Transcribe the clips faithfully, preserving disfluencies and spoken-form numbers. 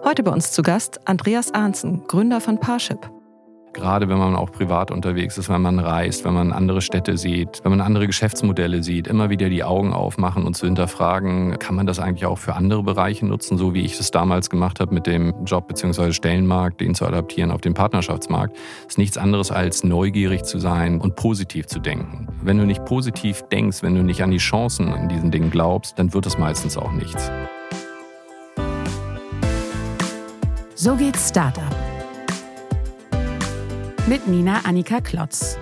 Heute bei uns zu Gast Andreas Arntzen, Gründer von Parship. Gerade wenn man auch privat unterwegs ist, wenn man reist, wenn man andere Städte sieht, wenn man andere Geschäftsmodelle sieht, immer wieder die Augen aufmachen und zu hinterfragen, kann man das eigentlich auch für andere Bereiche nutzen, so wie ich es damals gemacht habe mit dem Job- bzw. Stellenmarkt, den zu adaptieren auf den Partnerschaftsmarkt. Das ist nichts anderes als neugierig zu sein und positiv zu denken. Wenn du nicht positiv denkst, wenn du nicht an die Chancen in diesen Dingen glaubst, dann wird es meistens auch nichts. So geht's Startup. Mit Nina Annika Klotz.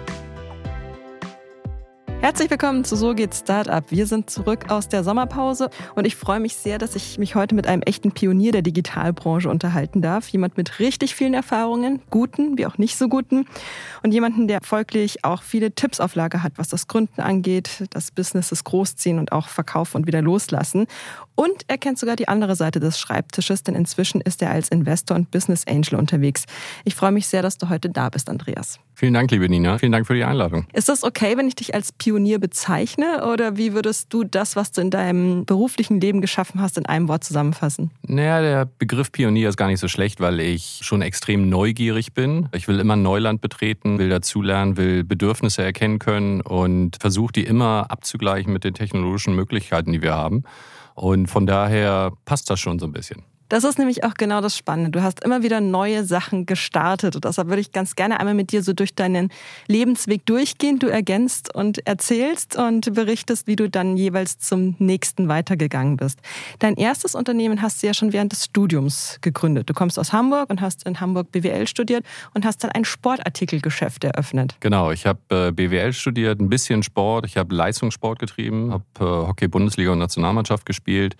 Herzlich willkommen zu So geht's Startup. Wir sind zurück aus der Sommerpause und ich freue mich sehr, dass ich mich heute mit einem echten Pionier der Digitalbranche unterhalten darf. Jemand mit richtig vielen Erfahrungen, guten wie auch nicht so guten. Und jemanden, der folglich auch viele Tipps auf Lager hat, was das Gründen angeht, das Businesses großziehen und auch verkaufen und wieder loslassen. Und er kennt sogar die andere Seite des Schreibtisches, denn inzwischen ist er als Investor und Business Angel unterwegs. Ich freue mich sehr, dass du heute da bist, Andreas. Vielen Dank, liebe Nina. Vielen Dank für die Einladung. Ist das okay, wenn ich dich als Pionier bezeichne? Oder wie würdest du das, was du in deinem beruflichen Leben geschaffen hast, in einem Wort zusammenfassen? Naja, der Begriff Pionier ist gar nicht so schlecht, weil ich schon extrem neugierig bin. Ich will immer Neuland betreten, will dazulernen, will Bedürfnisse erkennen können und versuche die immer abzugleichen mit den technologischen Möglichkeiten, die wir haben. Und von daher passt das schon so ein bisschen. Das ist nämlich auch genau das Spannende. Du hast immer wieder neue Sachen gestartet. Und deshalb würde ich ganz gerne einmal mit dir so durch deinen Lebensweg durchgehen. Du ergänzt und erzählst und berichtest, wie du dann jeweils zum nächsten weitergegangen bist. Dein erstes Unternehmen hast du ja schon während des Studiums gegründet. Du kommst aus Hamburg und hast in Hamburg B W L studiert und hast dann ein Sportartikelgeschäft eröffnet. Genau, ich habe B W L studiert, ein bisschen Sport. Ich habe Leistungssport getrieben, habe Hockey, Bundesliga und Nationalmannschaft gespielt.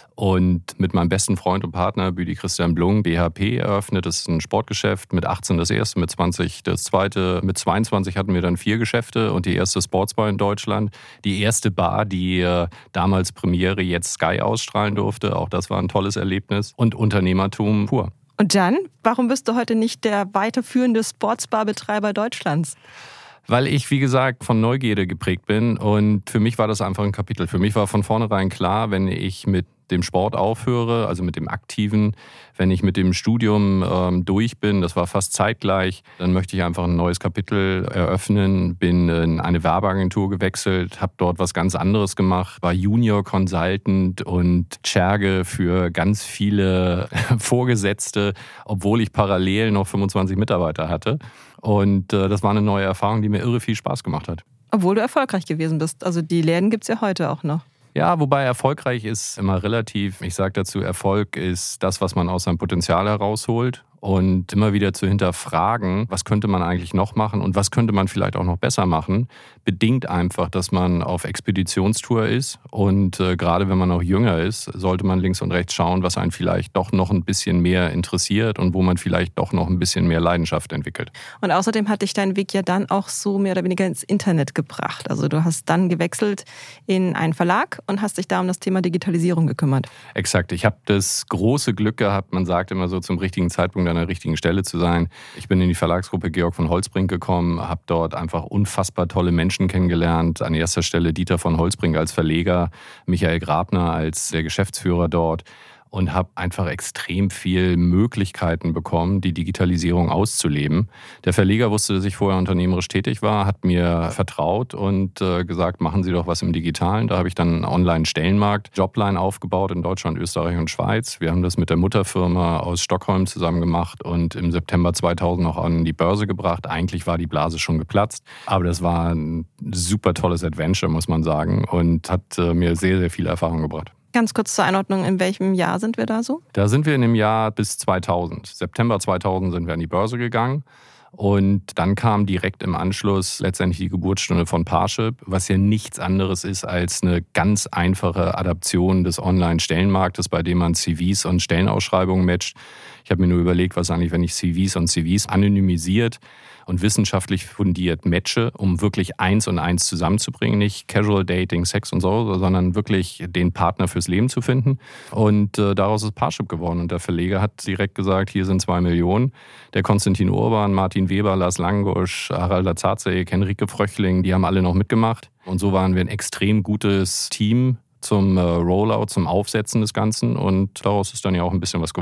Und mit meinem besten Freund und Partner, Büdi Christian Blung, B H P eröffnet. Das ist ein Sportgeschäft. Mit achtzehn das erste, mit zwanzig das zweite. Mit zweiundzwanzig hatten wir dann vier Geschäfte und die erste Sportsbar in Deutschland. Die erste Bar, die äh, damals Premiere, jetzt Sky ausstrahlen durfte. Auch das war ein tolles Erlebnis. Und Unternehmertum pur. Und dann, warum bist du heute nicht der weiterführende Sportsbar-Betreiber Deutschlands? Weil ich, wie gesagt, von Neugierde geprägt bin und für mich war das einfach ein Kapitel. Für mich war von vornherein klar, wenn ich mit dem Sport aufhöre, also mit dem Aktiven, wenn ich mit dem Studium ähm, durch bin, das war fast zeitgleich, dann möchte ich einfach ein neues Kapitel eröffnen, bin in eine Werbeagentur gewechselt, habe dort was ganz anderes gemacht, war Junior Consultant und Scherge für ganz viele Vorgesetzte, obwohl ich parallel noch fünfundzwanzig Mitarbeiter hatte. Und äh, das war eine neue Erfahrung, die mir irre viel Spaß gemacht hat. Obwohl du erfolgreich gewesen bist. Also die Läden gibt es ja heute auch noch. Ja, wobei erfolgreich ist immer relativ. Ich sage dazu, Erfolg ist das, was man aus seinem Potenzial herausholt. Und immer wieder zu hinterfragen, was könnte man eigentlich noch machen und was könnte man vielleicht auch noch besser machen, bedingt einfach, dass man auf Expeditionstour ist. Und äh, gerade wenn man auch jünger ist, sollte man links und rechts schauen, was einen vielleicht doch noch ein bisschen mehr interessiert und wo man vielleicht doch noch ein bisschen mehr Leidenschaft entwickelt. Und außerdem hat dich dein Weg ja dann auch so mehr oder weniger ins Internet gebracht. Also du hast dann gewechselt in einen Verlag und hast dich da um das Thema Digitalisierung gekümmert. Exakt. Ich habe das große Glück gehabt, man sagt immer so, zum richtigen Zeitpunkt an der richtigen Stelle zu sein. Ich bin in die Verlagsgruppe Georg von Holtzbrinck gekommen, habe dort einfach unfassbar tolle Menschen kennengelernt. An erster Stelle Dieter von Holtzbrinck als Verleger, Michael Grabner als der Geschäftsführer dort. Und habe einfach extrem viel Möglichkeiten bekommen, die Digitalisierung auszuleben. Der Verleger wusste, dass ich vorher unternehmerisch tätig war, hat mir vertraut und äh, gesagt, machen Sie doch was im Digitalen. Da habe ich dann einen Online-Stellenmarkt, Jobline aufgebaut in Deutschland, Österreich und Schweiz. Wir haben das mit der Mutterfirma aus Stockholm zusammen gemacht und im September zweitausend noch an die Börse gebracht. Eigentlich war die Blase schon geplatzt, aber das war ein super tolles Adventure, muss man sagen, und hat äh, mir sehr, sehr viel Erfahrung gebracht. Ganz kurz zur Einordnung, in welchem Jahr sind wir da so? Da sind wir in dem Jahr bis zweitausend. September zweitausend sind wir an die Börse gegangen. Und dann kam direkt im Anschluss letztendlich die Geburtsstunde von Parship, was ja nichts anderes ist als eine ganz einfache Adaption des Online-Stellenmarktes, bei dem man C Vs und Stellenausschreibungen matcht. Ich habe mir nur überlegt, was eigentlich, wenn ich C Vs und C Vs anonymisiert und wissenschaftlich fundiert matche, um wirklich eins und eins zusammenzubringen. Nicht Casual Dating, Sex und so, sondern wirklich den Partner fürs Leben zu finden. Und äh, daraus ist Parship geworden. Und der Verleger hat direkt gesagt, hier sind zwei Millionen. Der Konstantin Urban, Martin Weber, Lars Langosch, Harald Lazazek, Henrike Fröchling, die haben alle noch mitgemacht. Und so waren wir ein extrem gutes Team zum äh, Rollout, zum Aufsetzen des Ganzen. Und daraus ist dann ja auch ein bisschen was geworden.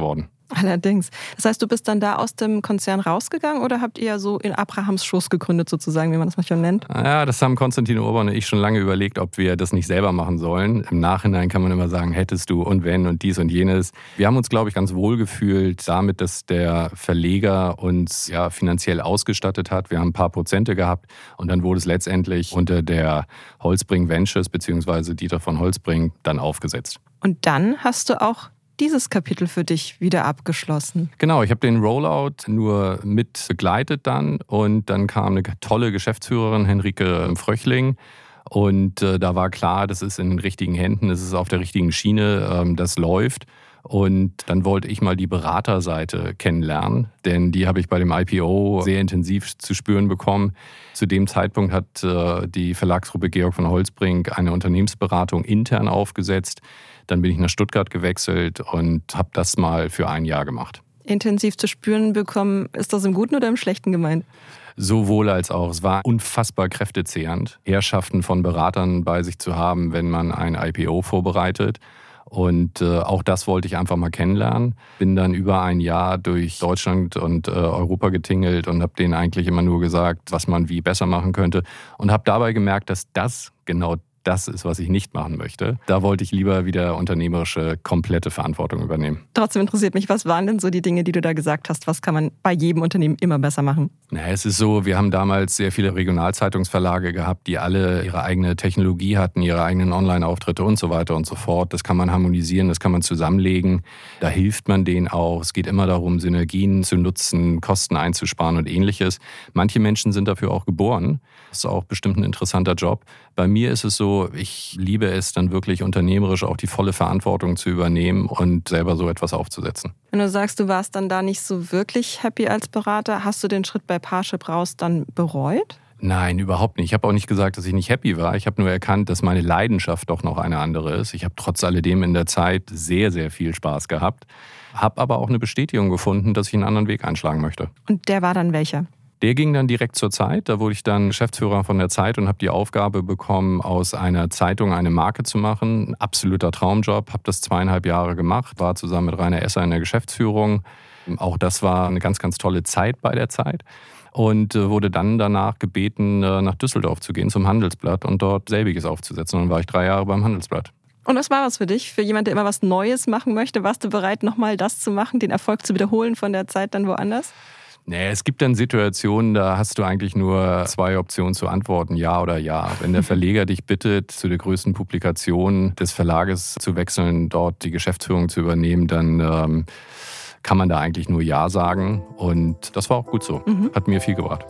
Allerdings. Das heißt, du bist dann da aus dem Konzern rausgegangen oder habt ihr so in Abrahams Schoß gegründet sozusagen, wie man das manchmal nennt? Ja, das haben Konstantin Urban und ich schon lange überlegt, ob wir das nicht selber machen sollen. Im Nachhinein kann man immer sagen, hättest du und wenn und dies und jenes. Wir haben uns, glaube ich, ganz wohl gefühlt damit, dass der Verleger uns ja finanziell ausgestattet hat. Wir haben ein paar Prozente gehabt und dann wurde es letztendlich unter der Holzbring Ventures bzw. Dieter von Holzbring dann aufgesetzt. Und dann hast du auch dieses Kapitel für dich wieder abgeschlossen. Genau, ich habe den Rollout nur mit begleitet dann und dann kam eine tolle Geschäftsführerin, Henrike Fröchling. Und äh, da war klar, das ist in den richtigen Händen, das ist auf der richtigen Schiene, ähm, das läuft. Und dann wollte ich mal die Beraterseite kennenlernen, denn die habe ich bei dem I P O sehr intensiv zu spüren bekommen. Zu dem Zeitpunkt hat äh, die Verlagsgruppe Georg von Holzbring eine Unternehmensberatung intern aufgesetzt. Dann bin ich nach Stuttgart gewechselt und habe das mal für ein Jahr gemacht. Intensiv zu spüren bekommen, ist das im Guten oder im Schlechten gemeint? Sowohl als auch. Es war unfassbar kräftezehrend, Herrschaften von Beratern bei sich zu haben, wenn man ein I P O vorbereitet. Und äh, auch das wollte ich einfach mal kennenlernen. Bin dann über ein Jahr durch Deutschland und äh, Europa getingelt und habe denen eigentlich immer nur gesagt, was man wie besser machen könnte. Und habe dabei gemerkt, dass das genau das ist, was ich nicht machen möchte. Da wollte ich lieber wieder unternehmerische, komplette Verantwortung übernehmen. Trotzdem interessiert mich, was waren denn so die Dinge, die du da gesagt hast? Was kann man bei jedem Unternehmen immer besser machen? Na, es ist so, wir haben damals sehr viele Regionalzeitungsverlage gehabt, die alle ihre eigene Technologie hatten, ihre eigenen Online-Auftritte und so weiter und so fort. Das kann man harmonisieren, das kann man zusammenlegen. Da hilft man denen auch. Es geht immer darum, Synergien zu nutzen, Kosten einzusparen und Ähnliches. Manche Menschen sind dafür auch geboren. Das ist auch bestimmt ein interessanter Job. Bei mir ist es so, ich liebe es dann wirklich unternehmerisch auch die volle Verantwortung zu übernehmen und selber so etwas aufzusetzen. Wenn du sagst, du warst dann da nicht so wirklich happy als Berater, hast du den Schritt bei Parship raus dann bereut? Nein, überhaupt nicht. Ich habe auch nicht gesagt, dass ich nicht happy war. Ich habe nur erkannt, dass meine Leidenschaft doch noch eine andere ist. Ich habe trotz alledem in der Zeit sehr, sehr viel Spaß gehabt. Habe aber auch eine Bestätigung gefunden, dass ich einen anderen Weg einschlagen möchte. Und der war dann welcher? Der ging dann direkt zur Zeit. Da wurde ich dann Geschäftsführer von der Zeit und habe die Aufgabe bekommen, aus einer Zeitung eine Marke zu machen. Ein absoluter Traumjob. Habe das zweieinhalb Jahre gemacht, war zusammen mit Rainer Esser in der Geschäftsführung. Auch das war eine ganz, ganz tolle Zeit bei der Zeit. Und wurde dann danach gebeten, nach Düsseldorf zu gehen zum Handelsblatt und dort selbiges aufzusetzen. Und dann war ich drei Jahre beim Handelsblatt. Und was war was für dich? Für jemanden, der immer was Neues machen möchte? Warst du bereit, nochmal das zu machen, den Erfolg zu wiederholen von der Zeit dann woanders? Nee, es gibt dann Situationen, da hast du eigentlich nur zwei Optionen zu antworten, ja oder ja. Wenn der Verleger dich bittet, zu der größten Publikation des Verlages zu wechseln, dort die Geschäftsführung zu übernehmen, dann ähm, kann man da eigentlich nur ja sagen. Und das war auch gut so. Mhm. Hat mir viel gebracht.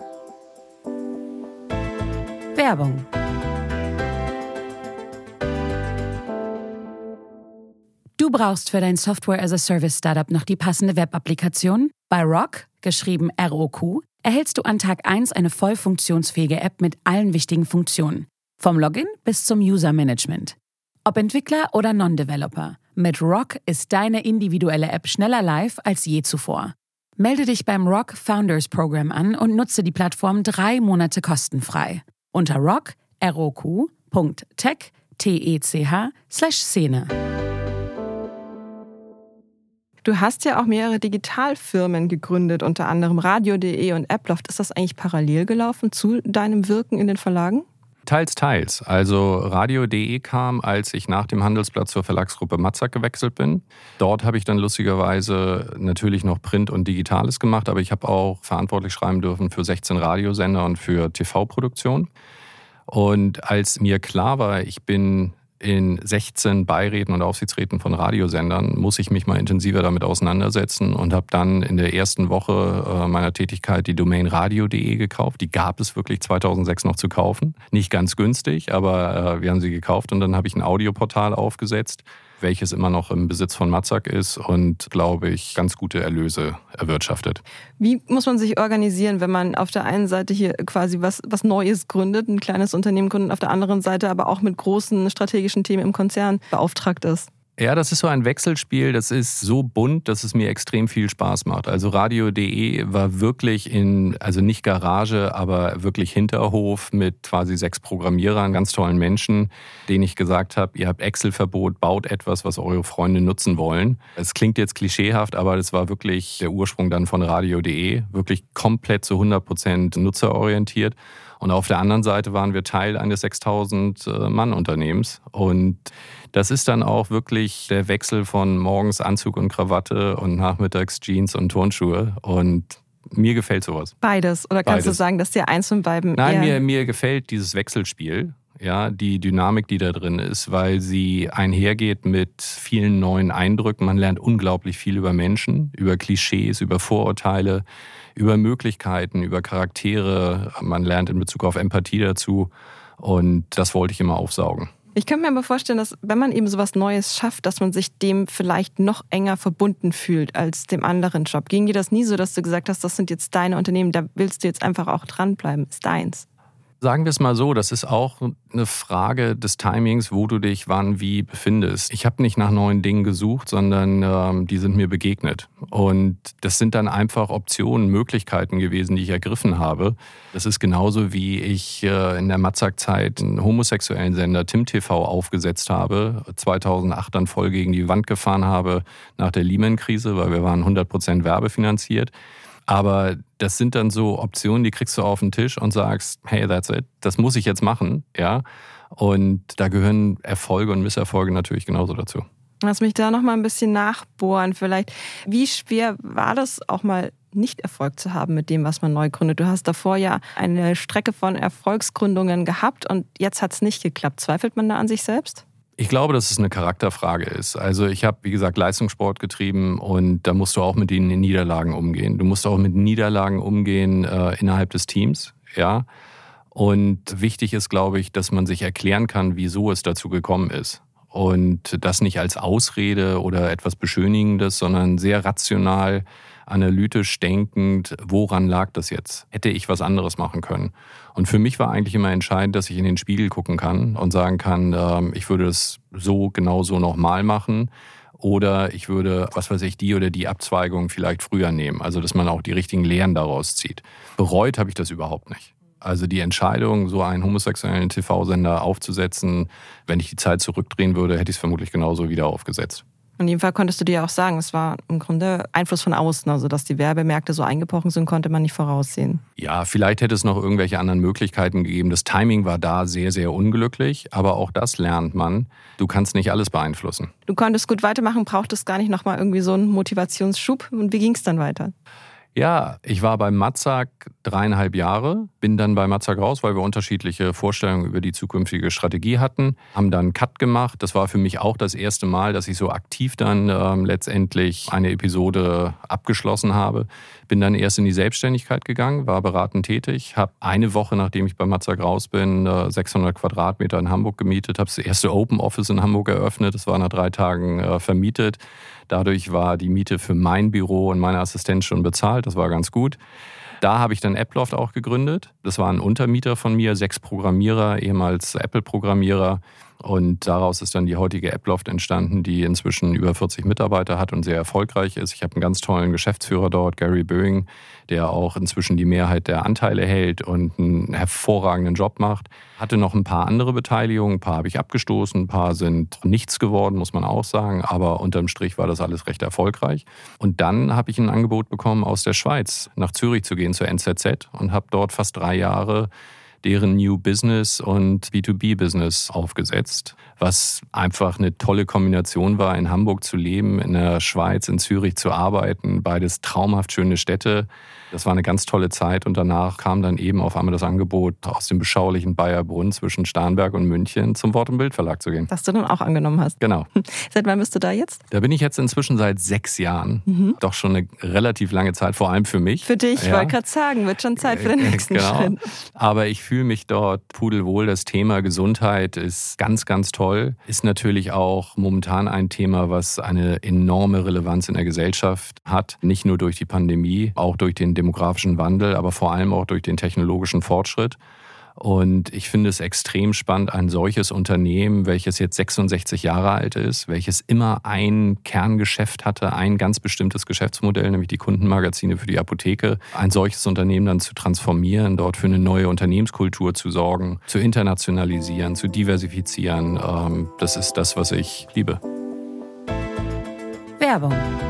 Werbung. Du brauchst für dein Software-as-a-Service-Startup noch die passende Web-Applikation? Bei Rock, geschrieben R O Q, erhältst du an Tag eins eine voll funktionsfähige App mit allen wichtigen Funktionen. Vom Login bis zum User-Management. Ob Entwickler oder Non-Developer, mit Rock ist deine individuelle App schneller live als je zuvor. Melde dich beim Rock Founders Program an und nutze die Plattform drei Monate kostenfrei. Unter rock, R O Q Punkt tech, T E C H, slash Szene. Du hast ja auch mehrere Digitalfirmen gegründet, unter anderem radio punkt de und Apploft. Ist das eigentlich parallel gelaufen zu deinem Wirken in den Verlagen? Teils, teils. Also radio punkt de kam, als ich nach dem Handelsblatt zur Verlagsgruppe Mazak gewechselt bin. Dort habe ich dann lustigerweise natürlich noch Print und Digitales gemacht, aber ich habe auch verantwortlich schreiben dürfen für sechzehn Radiosender und für T V-Produktion. Und als mir klar war, ich bin in sechzehn Beiräten und Aufsichtsräten von Radiosendern, muss ich mich mal intensiver damit auseinandersetzen und habe dann in der ersten Woche meiner Tätigkeit die Domain radio punkt de gekauft. Die gab es wirklich zweitausendsechs noch zu kaufen. Nicht ganz günstig, aber wir haben sie gekauft und dann habe ich ein Audioportal aufgesetzt, welches immer noch im Besitz von Mazak ist und, glaube ich, ganz gute Erlöse erwirtschaftet. Wie muss man sich organisieren, wenn man auf der einen Seite hier quasi was, was Neues gründet, ein kleines Unternehmen gründet, auf der anderen Seite aber auch mit großen strategischen Themen im Konzern beauftragt ist? Ja, das ist so ein Wechselspiel, das ist so bunt, dass es mir extrem viel Spaß macht. Also radio punkt de war wirklich in, also nicht Garage, aber wirklich Hinterhof mit quasi sechs Programmierern, ganz tollen Menschen, denen ich gesagt habe, ihr habt Excel-Verbot, baut etwas, was eure Freunde nutzen wollen. Es klingt jetzt klischeehaft, aber das war wirklich der Ursprung dann von radio punkt de, wirklich komplett zu hundert Prozent nutzerorientiert. Und auf der anderen Seite waren wir Teil eines sechstausend Mann Unternehmens. Und das ist dann auch wirklich der Wechsel von morgens Anzug und Krawatte und nachmittags Jeans und Turnschuhe. Und mir gefällt sowas. Beides? Oder kannst Beides. du sagen, dass dir eins von beiden Nein, eher... mir, mir gefällt dieses Wechselspiel. Ja, die Dynamik, die da drin ist, weil sie einhergeht mit vielen neuen Eindrücken. Man lernt unglaublich viel über Menschen, über Klischees, über Vorurteile, über Möglichkeiten, über Charaktere. Man lernt in Bezug auf Empathie dazu und das wollte ich immer aufsaugen. Ich könnte mir aber vorstellen, dass wenn man eben sowas Neues schafft, dass man sich dem vielleicht noch enger verbunden fühlt als dem anderen Job. Ging dir das nie so, dass du gesagt hast, das sind jetzt deine Unternehmen, da willst du jetzt einfach auch dranbleiben, ist deins? Sagen wir es mal so, das ist auch eine Frage des Timings, wo du dich wann wie befindest. Ich habe nicht nach neuen Dingen gesucht, sondern ähm, die sind mir begegnet. Und das sind dann einfach Optionen, Möglichkeiten gewesen, die ich ergriffen habe. Das ist genauso, wie ich äh, in der Matzak-Zeit einen homosexuellen Sender Tim T V aufgesetzt habe, zweitausendacht dann voll gegen die Wand gefahren habe nach der Lehman-Krise, weil wir waren hundert Prozent werbefinanziert. Aber das sind dann so Optionen, die kriegst du auf den Tisch und sagst, hey, that's it, das muss ich jetzt machen, ja. Und da gehören Erfolge und Misserfolge natürlich genauso dazu. Lass mich da noch mal ein bisschen nachbohren vielleicht. Wie schwer war das auch mal nicht Erfolg zu haben mit dem, was man neu gründet? Du hast davor ja eine Strecke von Erfolgsgründungen gehabt und jetzt hat es nicht geklappt. Zweifelt man da an sich selbst? Ich glaube, dass es eine Charakterfrage ist. Also ich habe, wie gesagt, Leistungssport getrieben und da musst du auch mit den Niederlagen umgehen. Du musst auch mit Niederlagen umgehen äh, innerhalb des Teams, ja. Und wichtig ist, glaube ich, dass man sich erklären kann, wieso es dazu gekommen ist. Und das nicht als Ausrede oder etwas Beschönigendes, sondern sehr rational, analytisch denkend, woran lag das jetzt? Hätte ich was anderes machen können? Und für mich war eigentlich immer entscheidend, dass ich in den Spiegel gucken kann und sagen kann, äh, ich würde es so genau so nochmal machen oder ich würde, was weiß ich, die oder die Abzweigung vielleicht früher nehmen. Also, dass man auch die richtigen Lehren daraus zieht. Bereut habe ich das überhaupt nicht. Also die Entscheidung, so einen homosexuellen T V-Sender aufzusetzen, wenn ich die Zeit zurückdrehen würde, hätte ich es vermutlich genauso wieder aufgesetzt. In dem Fall konntest du dir auch sagen, es war im Grunde Einfluss von außen, also dass die Werbemärkte so eingebrochen sind, konnte man nicht voraussehen. Ja, vielleicht hätte es noch irgendwelche anderen Möglichkeiten gegeben. Das Timing war da sehr, sehr unglücklich, aber auch das lernt man. Du kannst nicht alles beeinflussen. Du konntest gut weitermachen, brauchtest gar nicht nochmal irgendwie so einen Motivationsschub. Und wie ging es dann weiter? Ja, ich war bei Matzak dreieinhalb Jahre, bin dann bei Matzak raus, weil wir unterschiedliche Vorstellungen über die zukünftige Strategie hatten, haben dann einen Cut gemacht. Das war für mich auch das erste Mal, dass ich so aktiv dann ähm, letztendlich eine Episode abgeschlossen habe. Bin dann erst in die Selbstständigkeit gegangen, war beratend tätig, habe eine Woche, nachdem ich bei Matzak raus bin, äh, sechshundert Quadratmeter in Hamburg gemietet, habe das erste Open Office in Hamburg eröffnet. Das war nach drei Tagen äh, vermietet. Dadurch war die Miete für mein Büro und meine Assistenz schon bezahlt. Das war ganz gut. Da habe ich dann Apploft auch gegründet. Das war ein Untermieter von mir, sechs Programmierer, ehemals Apple-Programmierer. Und daraus ist dann die heutige Apploft entstanden, die inzwischen über vierzig Mitarbeiter hat und sehr erfolgreich ist. Ich habe einen ganz tollen Geschäftsführer dort, Gary Boeing, der auch inzwischen die Mehrheit der Anteile hält und einen hervorragenden Job macht. Hatte noch ein paar andere Beteiligungen, ein paar habe ich abgestoßen, ein paar sind nichts geworden, muss man auch sagen. Aber unterm Strich war das alles recht erfolgreich. Und dann habe ich ein Angebot bekommen, aus der Schweiz nach Zürich zu gehen, zur N Z Z und habe dort fast drei Jahre deren New Business und B zwei B Business aufgesetzt, was einfach eine tolle Kombination war, in Hamburg zu leben, in der Schweiz, in Zürich zu arbeiten, beides traumhaft schöne Städte. Das war eine ganz tolle Zeit und danach kam dann eben auf einmal das Angebot, aus dem beschaulichen Bayerbrunn zwischen Starnberg und München zum Wort- und Bildverlag zu gehen. Was du dann auch angenommen hast. Genau. Seit wann bist du da jetzt? Da bin ich jetzt inzwischen seit sechs Jahren. Mhm. Doch schon eine relativ lange Zeit, vor allem für mich. Für dich, ich ja. wollte gerade sagen, wird schon Zeit für den nächsten genau. Schritt. Aber ich fühle mich dort pudelwohl. Das Thema Gesundheit ist ganz, ganz toll. Ist natürlich auch momentan ein Thema, was eine enorme Relevanz in der Gesellschaft hat. Nicht nur durch die Pandemie, auch durch den demografischen Wandel, aber vor allem auch durch den technologischen Fortschritt. Und ich finde es extrem spannend, ein solches Unternehmen, welches jetzt sechsundsechzig Jahre alt ist, welches immer ein Kerngeschäft hatte, ein ganz bestimmtes Geschäftsmodell, nämlich die Kundenmagazine für die Apotheke, ein solches Unternehmen dann zu transformieren, dort für eine neue Unternehmenskultur zu sorgen, zu internationalisieren, zu diversifizieren. Das ist das, was ich liebe. Werbung.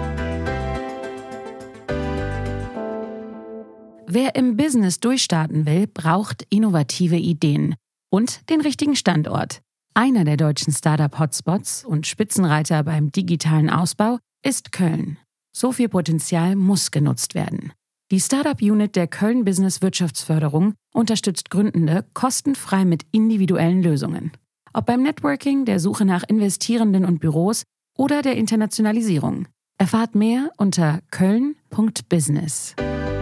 Wer im Business durchstarten will, braucht innovative Ideen und den richtigen Standort. Einer der deutschen Startup-Hotspots und Spitzenreiter beim digitalen Ausbau ist Köln. So viel Potenzial muss genutzt werden. Die Startup-Unit der Köln Business Wirtschaftsförderung unterstützt Gründende kostenfrei mit individuellen Lösungen. Ob beim Networking, der Suche nach Investierenden und Büros oder der Internationalisierung. Erfahrt mehr unter köln punkt business.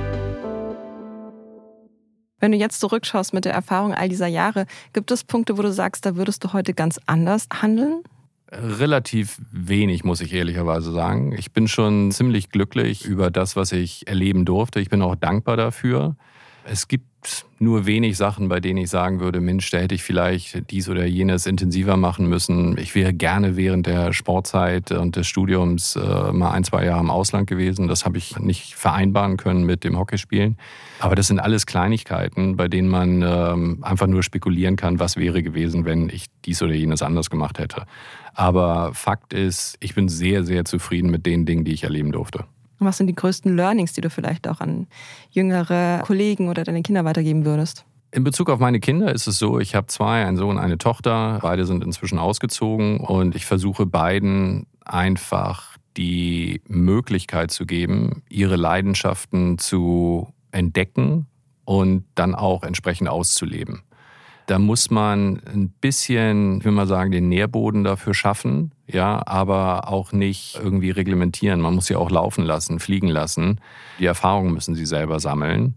Wenn du jetzt zurückschaust mit der Erfahrung all dieser Jahre, gibt es Punkte, wo du sagst, da würdest du heute ganz anders handeln? Relativ wenig, muss ich ehrlicherweise sagen. Ich bin schon ziemlich glücklich über das, was ich erleben durfte. Ich bin auch dankbar dafür. Es gibt nur wenig Sachen, bei denen ich sagen würde, Mensch, da hätte ich vielleicht dies oder jenes intensiver machen müssen. Ich wäre gerne während der Sportzeit und des Studiums äh, mal ein, zwei Jahre im Ausland gewesen. Das habe ich nicht vereinbaren können mit dem Hockeyspielen. Aber das sind alles Kleinigkeiten, bei denen man ähm, einfach nur spekulieren kann, was wäre gewesen, wenn ich dies oder jenes anders gemacht hätte. Aber Fakt ist, ich bin sehr, sehr zufrieden mit den Dingen, die ich erleben durfte. Und was sind die größten Learnings, die du vielleicht auch an jüngere Kollegen oder deine Kinder weitergeben würdest? In Bezug auf meine Kinder ist es so, ich habe zwei, einen Sohn, eine Tochter. Beide sind inzwischen ausgezogen und ich versuche beiden einfach die Möglichkeit zu geben, ihre Leidenschaften zu entdecken und dann auch entsprechend auszuleben. Da muss man ein bisschen, ich will mal sagen, den Nährboden dafür schaffen, ja, aber auch nicht irgendwie reglementieren. Man muss sie auch laufen lassen, fliegen lassen. Die Erfahrungen müssen sie selber sammeln.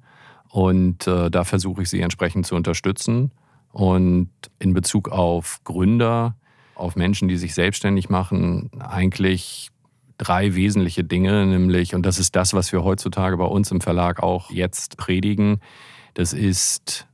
Und äh, da versuche ich sie entsprechend zu unterstützen. Und in Bezug auf Gründer, auf Menschen, die sich selbstständig machen, eigentlich drei wesentliche Dinge, nämlich, und das ist das, was wir heutzutage bei uns im Verlag auch jetzt predigen, das ist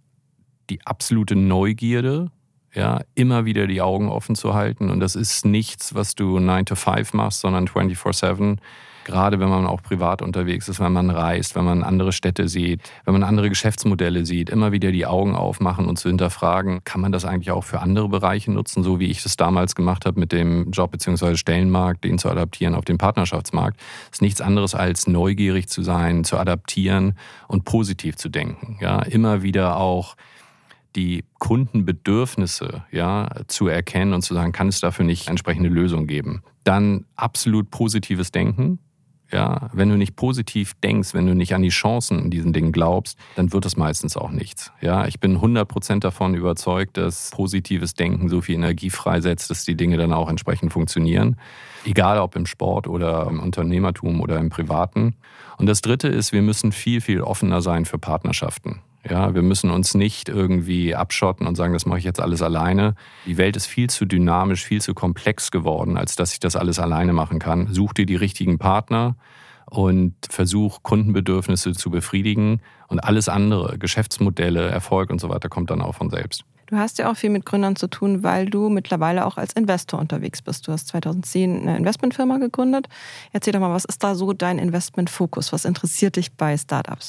die absolute Neugierde, ja, immer wieder die Augen offen zu halten. Und das ist nichts, was du nine to five machst, sondern vierundzwanzig sieben. Gerade wenn man auch privat unterwegs ist, wenn man reist, wenn man andere Städte sieht, wenn man andere Geschäftsmodelle sieht, immer wieder die Augen aufmachen und zu hinterfragen, kann man das eigentlich auch für andere Bereiche nutzen, so wie ich das damals gemacht habe mit dem Job- bzw. Stellenmarkt, den zu adaptieren auf den Partnerschaftsmarkt. Das ist nichts anderes als neugierig zu sein, zu adaptieren und positiv zu denken. Ja, immer wieder auch die Kundenbedürfnisse, ja, zu erkennen und zu sagen, kann es dafür nicht entsprechende Lösungen geben. Dann absolut positives Denken. Ja, wenn du nicht positiv denkst, wenn du nicht an die Chancen in diesen Dingen glaubst, dann wird es meistens auch nichts. Ja, ich bin hundert Prozent davon überzeugt, dass positives Denken so viel Energie freisetzt, dass die Dinge dann auch entsprechend funktionieren. Egal ob im Sport oder im Unternehmertum oder im Privaten. Und das Dritte ist, wir müssen viel, viel offener sein für Partnerschaften. Ja, wir müssen uns nicht irgendwie abschotten und sagen, das mache ich jetzt alles alleine. Die Welt ist viel zu dynamisch, viel zu komplex geworden, als dass ich das alles alleine machen kann. Such dir die richtigen Partner und versuch, Kundenbedürfnisse zu befriedigen. Und alles andere, Geschäftsmodelle, Erfolg und so weiter, kommt dann auch von selbst. Du hast ja auch viel mit Gründern zu tun, weil du mittlerweile auch als Investor unterwegs bist. Du hast zweitausendzehn eine Investmentfirma gegründet. Erzähl doch mal, was ist da so dein Investmentfokus? Was interessiert dich bei Startups?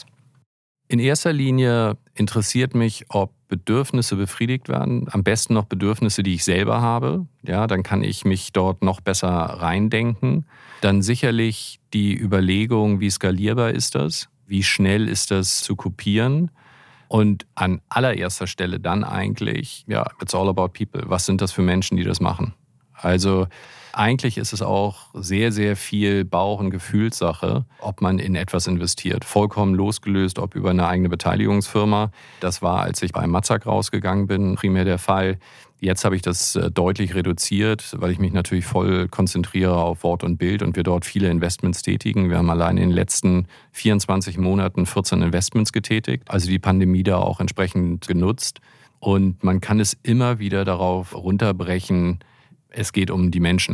In erster Linie interessiert mich, ob Bedürfnisse befriedigt werden. Am besten noch Bedürfnisse, die ich selber habe. Ja, dann kann ich mich dort noch besser reindenken. Dann sicherlich die Überlegung, wie skalierbar ist das? Wie schnell ist das zu kopieren? Und an allererster Stelle dann eigentlich, ja, it's all about people. Was sind das für Menschen, die das machen? Also eigentlich ist es auch sehr, sehr viel Bauch- und Gefühlssache, ob man in etwas investiert. Vollkommen losgelöst, ob über eine eigene Beteiligungsfirma. Das war, als ich bei Matzak rausgegangen bin, primär der Fall. Jetzt habe ich das deutlich reduziert, weil ich mich natürlich voll konzentriere auf Wort und Bild und wir dort viele Investments tätigen. Wir haben allein in den letzten vierundzwanzig Monaten vierzehn Investments getätigt, also die Pandemie da auch entsprechend genutzt. Und man kann es immer wieder darauf runterbrechen, es geht um die Menschen.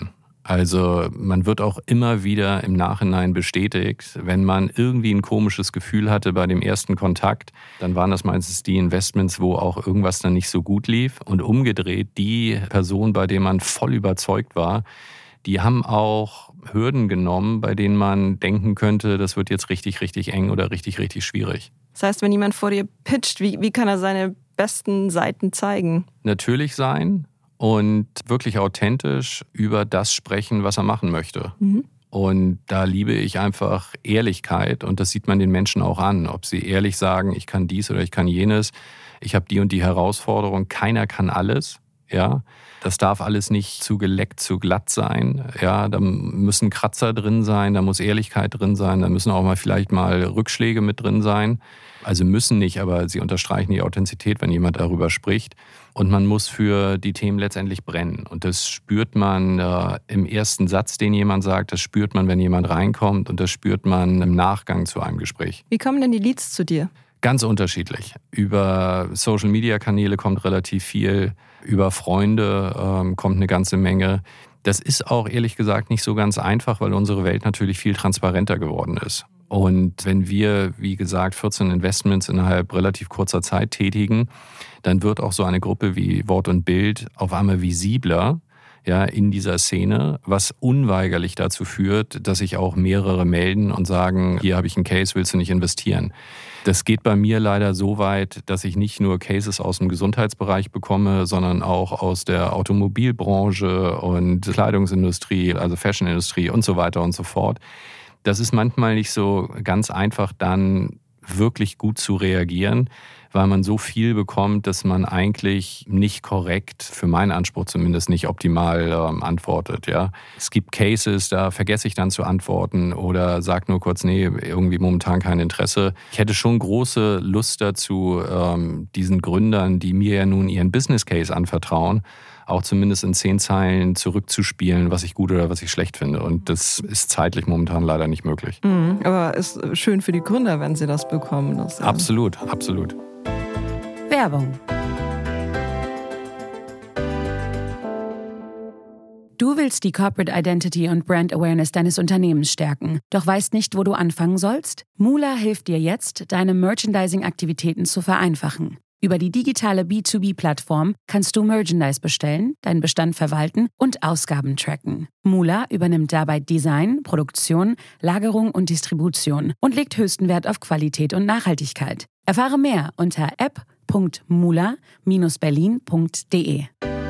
Also man wird auch immer wieder im Nachhinein bestätigt, wenn man irgendwie ein komisches Gefühl hatte bei dem ersten Kontakt, dann waren das meistens die Investments, wo auch irgendwas dann nicht so gut lief. Und umgedreht, die Person, bei der man voll überzeugt war, die haben auch Hürden genommen, bei denen man denken könnte, das wird jetzt richtig, richtig eng oder richtig, richtig schwierig. Das heißt, wenn jemand vor dir pitcht, wie, wie kann er seine besten Seiten zeigen? Natürlich sein. Und wirklich authentisch über das sprechen, was er machen möchte. Mhm. Und da liebe ich einfach Ehrlichkeit und das sieht man den Menschen auch an. Ob sie ehrlich sagen, ich kann dies oder ich kann jenes, ich habe die und die Herausforderung, keiner kann alles. Ja, das darf alles nicht zu geleckt, zu glatt sein. Ja, da müssen Kratzer drin sein, da muss Ehrlichkeit drin sein, da müssen auch mal vielleicht mal Rückschläge mit drin sein. Also müssen nicht, aber sie unterstreichen die Authentizität, wenn jemand darüber spricht. Und man muss für die Themen letztendlich brennen. Und das spürt man äh, im ersten Satz, den jemand sagt, das spürt man, wenn jemand reinkommt und das spürt man im Nachgang zu einem Gespräch. Wie kommen denn die Leads zu dir? Ganz unterschiedlich. Über Social-Media-Kanäle kommt relativ viel, über Freunde ähm, kommt eine ganze Menge. Das ist auch ehrlich gesagt nicht so ganz einfach, weil unsere Welt natürlich viel transparenter geworden ist. Und wenn wir, wie gesagt, vierzehn Investments innerhalb relativ kurzer Zeit tätigen, dann wird auch so eine Gruppe wie Wort und Bild auf einmal visibler, ja, in dieser Szene, was unweigerlich dazu führt, dass sich auch mehrere melden und sagen, hier habe ich einen Case, willst du nicht investieren? Das geht bei mir leider so weit, dass ich nicht nur Cases aus dem Gesundheitsbereich bekomme, sondern auch aus der Automobilbranche und Kleidungsindustrie, also Fashionindustrie und so weiter und so fort. Das ist manchmal nicht so ganz einfach, dann wirklich gut zu reagieren, weil man so viel bekommt, dass man eigentlich nicht korrekt, für meinen Anspruch zumindest nicht optimal ähm, antwortet. Ja. Es gibt Cases, da vergesse ich dann zu antworten oder sage nur kurz, nee, irgendwie momentan kein Interesse. Ich hätte schon große Lust dazu, ähm, diesen Gründern, die mir ja nun ihren Business Case anvertrauen, auch zumindest in zehn Zeilen zurückzuspielen, was ich gut oder was ich schlecht finde. Und das ist zeitlich momentan leider nicht möglich. Mhm, aber es ist schön für die Gründer, wenn sie das bekommen. Das, ja. Absolut, absolut. Werbung. Du willst die Corporate Identity und Brand Awareness deines Unternehmens stärken, doch weißt nicht, wo du anfangen sollst? Moola hilft dir jetzt, deine Merchandising-Aktivitäten zu vereinfachen. Über die digitale B zwei B-Plattform kannst du Merchandise bestellen, deinen Bestand verwalten und Ausgaben tracken. Moola übernimmt dabei Design, Produktion, Lagerung und Distribution und legt höchsten Wert auf Qualität und Nachhaltigkeit. Erfahre mehr unter app punkt moola Bindestrich berlin punkt de.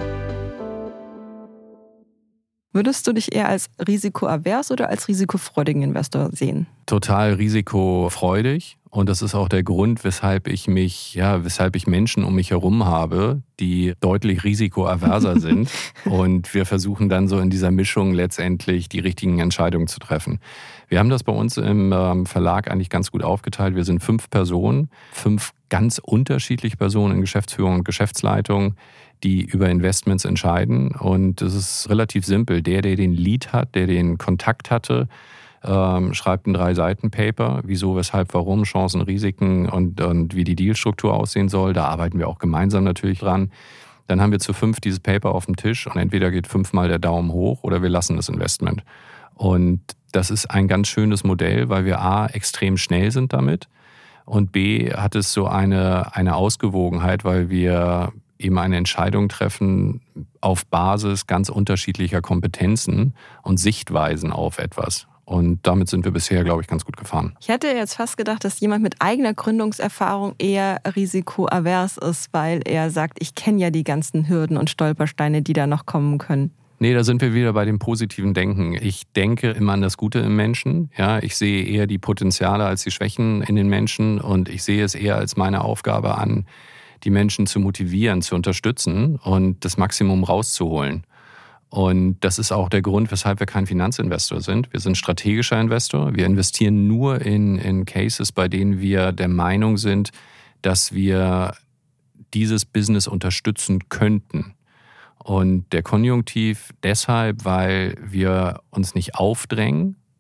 Würdest du dich eher als risikoavers oder als risikofreudigen Investor sehen? Total risikofreudig. Und das ist auch der Grund, weshalb ich mich, ja, weshalb ich Menschen um mich herum habe, die deutlich risikoaverser sind. Und wir versuchen dann so in dieser Mischung letztendlich die richtigen Entscheidungen zu treffen. Wir haben das bei uns im Verlag eigentlich ganz gut aufgeteilt. Wir sind fünf Personen, fünf ganz unterschiedliche Personen in Geschäftsführung und Geschäftsleitung, die über Investments entscheiden. Und es ist relativ simpel. Der, der den Lead hat, der den Kontakt hatte, ähm, schreibt ein Drei-Seiten-Paper, wieso, weshalb, warum, Chancen, Risiken und, und wie die Dealstruktur aussehen soll. Da arbeiten wir auch gemeinsam natürlich dran. Dann haben wir zu fünf dieses Paper auf dem Tisch und entweder geht fünfmal der Daumen hoch oder wir lassen das Investment. Und das ist ein ganz schönes Modell, weil wir A, extrem schnell sind damit und B, hat es so eine, eine Ausgewogenheit, weil wir eben eine Entscheidung treffen auf Basis ganz unterschiedlicher Kompetenzen und Sichtweisen auf etwas. Und damit sind wir bisher, glaube ich, ganz gut gefahren. Ich hätte jetzt fast gedacht, dass jemand mit eigener Gründungserfahrung eher risikoavers ist, weil er sagt, ich kenne ja die ganzen Hürden und Stolpersteine, die da noch kommen können. Nee, da sind wir wieder bei dem positiven Denken. Ich denke immer an das Gute im Menschen. Ja, ich sehe eher die Potenziale als die Schwächen in den Menschen und ich sehe es eher als meine Aufgabe an, die Menschen zu motivieren, zu unterstützen und das Maximum rauszuholen. Und das ist auch der Grund, weshalb wir kein Finanzinvestor sind. Wir sind strategischer Investor. Wir investieren nur in, in Cases, bei denen wir der Meinung sind, dass wir dieses Business unterstützen könnten. Und der Konjunktiv deshalb, weil wir uns nicht aufdrängen,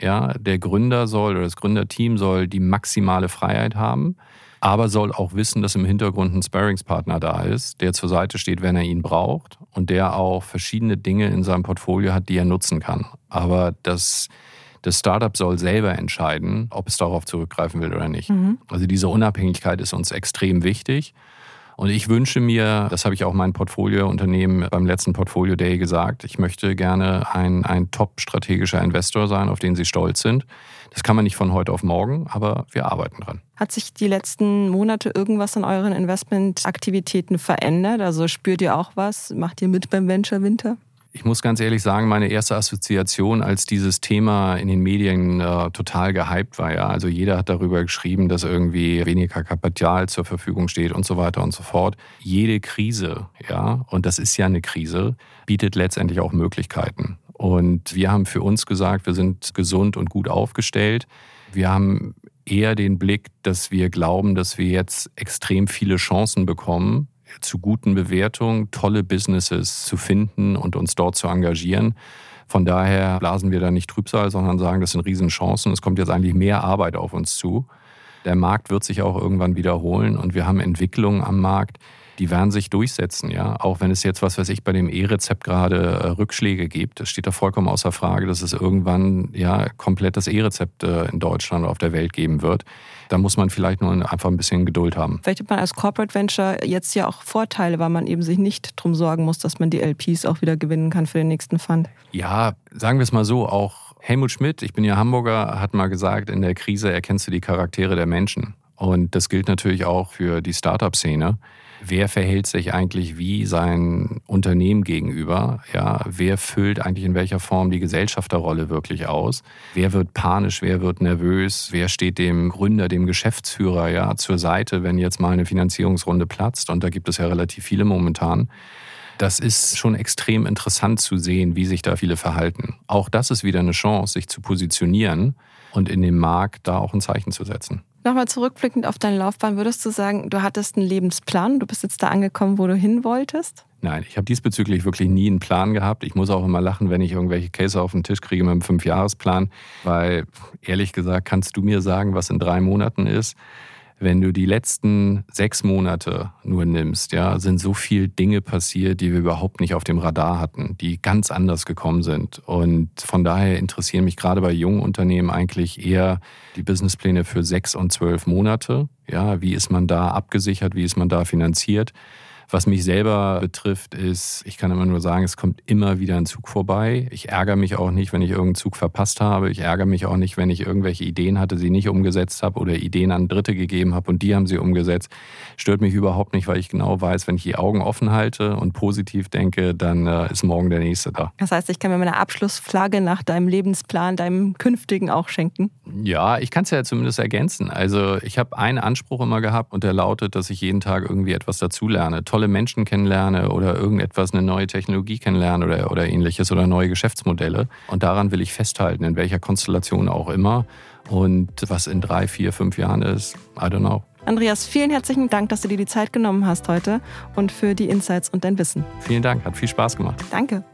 Ja, der Gründer soll oder das Gründerteam soll die maximale Freiheit haben, aber soll auch wissen, dass im Hintergrund ein Sparringspartner da ist, der zur Seite steht, wenn er ihn braucht und der auch verschiedene Dinge in seinem Portfolio hat, die er nutzen kann. Aber das, das Startup soll selber entscheiden, ob es darauf zurückgreifen will oder nicht. Mhm. Also diese Unabhängigkeit ist uns extrem wichtig. Und ich wünsche mir, das habe ich auch meinem Portfoliounternehmen beim letzten Portfolio Day gesagt, ich möchte gerne ein, ein top-strategischer Investor sein, auf den sie stolz sind. Das kann man nicht von heute auf morgen, aber wir arbeiten dran. Hat sich die letzten Monate irgendwas an euren Investmentaktivitäten verändert? Also spürt ihr auch was? Macht ihr mit beim Venture Winter? Ich muss ganz ehrlich sagen, meine erste Assoziation, als dieses Thema in den Medien äh, total gehypt war, ja, also jeder hat darüber geschrieben, dass irgendwie weniger Kapital zur Verfügung steht und so weiter und so fort. Jede Krise, ja, und das ist ja eine Krise, bietet letztendlich auch Möglichkeiten. Und wir haben für uns gesagt, wir sind gesund und gut aufgestellt. Wir haben eher den Blick, dass wir glauben, dass wir jetzt extrem viele Chancen bekommen, zu guten Bewertungen, tolle Businesses zu finden und uns dort zu engagieren. Von daher blasen wir da nicht Trübsal, sondern sagen, das sind Riesenchancen. Es kommt jetzt eigentlich mehr Arbeit auf uns zu. Der Markt wird sich auch irgendwann wiederholen und wir haben Entwicklungen am Markt, die werden sich durchsetzen. Ja? Auch wenn es jetzt, was weiß ich, bei dem E-Rezept gerade äh, Rückschläge gibt. Das steht da vollkommen außer Frage, dass es irgendwann ja komplett das E-Rezept äh, in Deutschland oder auf der Welt geben wird. Da muss man vielleicht nur einfach ein bisschen Geduld haben. Vielleicht hat man als Corporate Venture jetzt ja auch Vorteile, weil man eben sich nicht darum sorgen muss, dass man die L Ps auch wieder gewinnen kann für den nächsten Fund. Ja, sagen wir es mal so, auch Helmut Schmidt, ich bin ja Hamburger, hat mal gesagt, in der Krise erkennst du die Charaktere der Menschen. Und das gilt natürlich auch für die Startup-Szene. Wer verhält sich eigentlich wie sein Unternehmen gegenüber? Ja, wer füllt eigentlich in welcher Form die Gesellschafterrolle wirklich aus? Wer wird panisch? Wer wird nervös? Wer steht dem Gründer, dem Geschäftsführer ja zur Seite, wenn jetzt mal eine Finanzierungsrunde platzt? Und da gibt es ja relativ viele momentan. Das ist schon extrem interessant zu sehen, wie sich da viele verhalten. Auch das ist wieder eine Chance, sich zu positionieren und in dem Markt da auch ein Zeichen zu setzen. Nochmal zurückblickend auf deine Laufbahn, würdest du sagen, du hattest einen Lebensplan, du bist jetzt da angekommen, wo du hin wolltest? Nein, ich habe diesbezüglich wirklich nie einen Plan gehabt. Ich muss auch immer lachen, wenn ich irgendwelche Cases auf den Tisch kriege mit einem Fünfjahresplan, weil ehrlich gesagt, kannst du mir sagen, was in drei Monaten ist? Wenn du die letzten sechs Monate nur nimmst, ja, sind so viele Dinge passiert, die wir überhaupt nicht auf dem Radar hatten, die ganz anders gekommen sind. Und von daher interessieren mich gerade bei jungen Unternehmen eigentlich eher die Businesspläne für sechs und zwölf Monate. Ja, wie ist man da abgesichert, wie ist man da finanziert? Was mich selber betrifft, ist, ich kann immer nur sagen, es kommt immer wieder ein Zug vorbei. Ich ärgere mich auch nicht, wenn ich irgendeinen Zug verpasst habe. Ich ärgere mich auch nicht, wenn ich irgendwelche Ideen hatte, sie nicht umgesetzt habe oder Ideen an Dritte gegeben habe und die haben sie umgesetzt. Stört mich überhaupt nicht, weil ich genau weiß, wenn ich die Augen offen halte und positiv denke, dann äh, ist morgen der Nächste da. Das heißt, ich kann mir meine Abschlussflagge nach deinem Lebensplan, deinem künftigen auch schenken? Ja, ich kann es ja zumindest ergänzen. Also ich habe einen Anspruch immer gehabt und der lautet, dass ich jeden Tag irgendwie etwas dazulerne. Tolle Menschen kennenlerne oder irgendetwas, eine neue Technologie kennenlerne oder, oder ähnliches oder neue Geschäftsmodelle. Und daran will ich festhalten, in welcher Konstellation auch immer. Und was in drei, vier, fünf Jahren ist, I don't know. Andreas, vielen herzlichen Dank, dass du dir die Zeit genommen hast heute und für die Insights und dein Wissen. Vielen Dank, hat viel Spaß gemacht. Danke.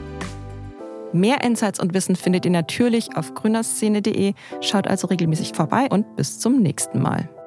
Mehr Insights und Wissen findet ihr natürlich auf gründerszene punkt de. Schaut also regelmäßig vorbei und bis zum nächsten Mal.